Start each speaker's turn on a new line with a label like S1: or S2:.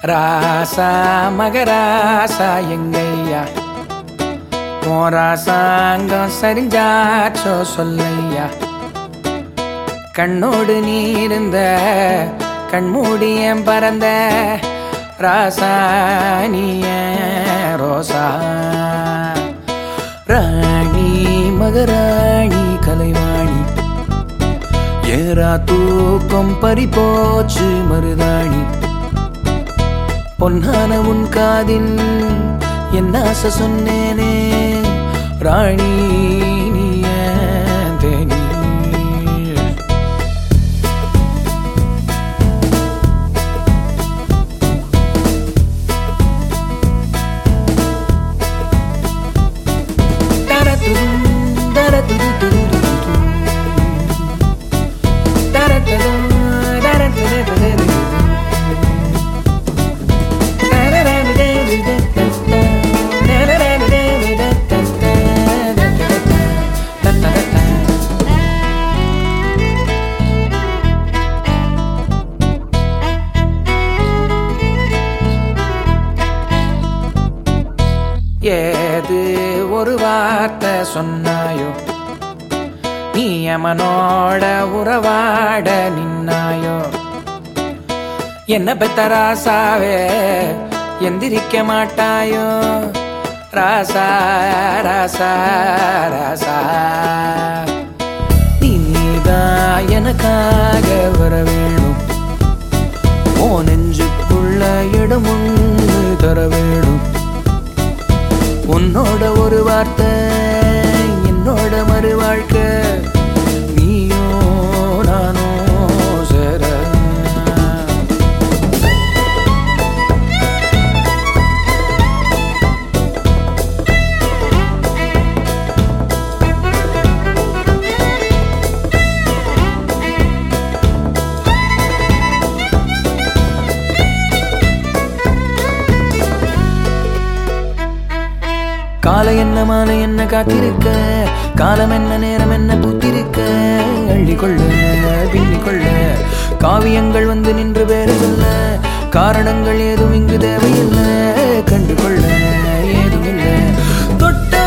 S1: ராசா மகராசா எங்கையா ராசாங்கம் சரிஞ்சாச்சோ சொல்லையா. கண்ணோடு நீ இருந்த கண்மூடியம் பறந்த ராசா நீய ரோசா. ராணி மகராணி கலைவாணி ஏரா தூக்கம் பறிப்போச்சு மருதாணி. பொன்னான உன் காதில் என் ஆசை சொன்னேனே ராணி நீய தேனி. ஏது ஒரு வார்த்தை சொன்னாயோ நீ அமனோட உறவாட நின்னாயோ. என்ன பெத்த ராசாவே எந்திரிக்க மாட்டாயோ ராசா ராசா ராசா. நீதான் எனக்காக வர வேணும் ஓ நெஞ்சுக்குள்ள இடம் ஒன்று தர வேணும். உன்னோட ஒரு வார்த்தை என்னோட மறு வாழ்க்கை நீயோ நானோ சேர. காலை என்ன மாலை என்ன காத்திருக்க காலம் என்ன நேரம் என்ன பூத்திருக்க. அள்ளிக்கொள்ள பின்னிக்கொள்ள காவியங்கள் வந்து நின்று பேரு சொல்ல காரணங்கள் ஏதும் இங்கு தேவையில்லை. கண்டுகொள்ள ஏதும் இல்லை தொட்ட